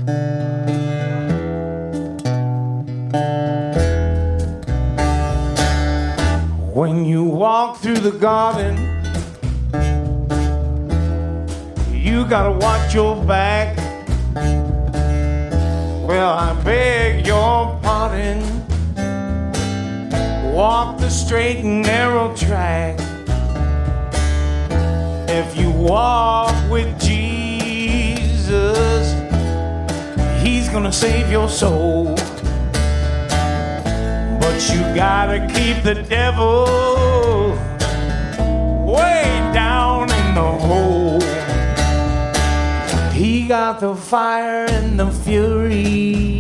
When you walk through the garden, you gotta watch your back. Well, I beg your pardon. Walk the straight and narrow track. If you walk with Jesus, He's gonna save your soul. But you gotta keep the devil way down in the hole. He got the fire and the fury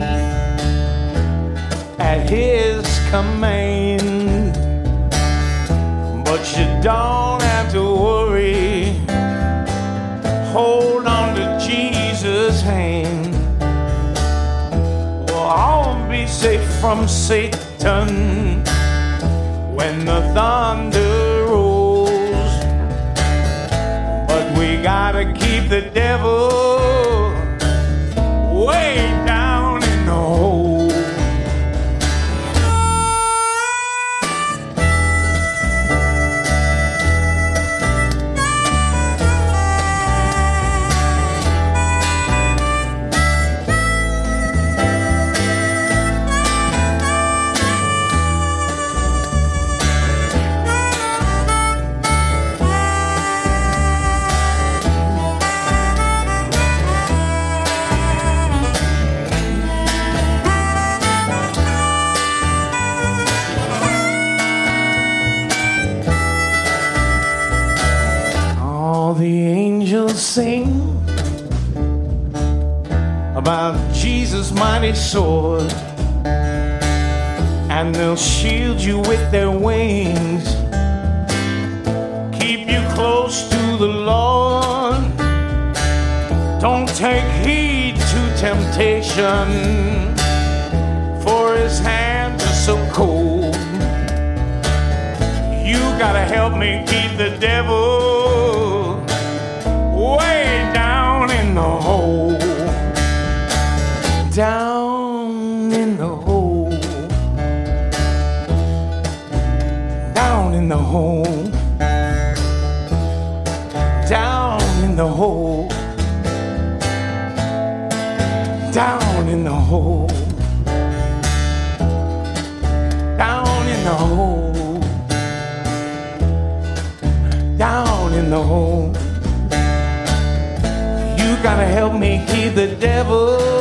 at his command. But you don't have to worry. Hold on to Jesus' hand. Well, I'll be safe from Satan when the thunder rolls. But we gotta keep the devil way down in the hole. The angels sing about Jesus' mighty sword, and they'll shield you with their wings, keep you close to the Lord. Don't take heed to temptation, for His hands are so cold. You gotta help me keep the devil way down in the hole. Down in the hole. Down in the hole. Down in the hole. Down in the hole. Down in the hole. Down in the hole. You gotta help me keep the devil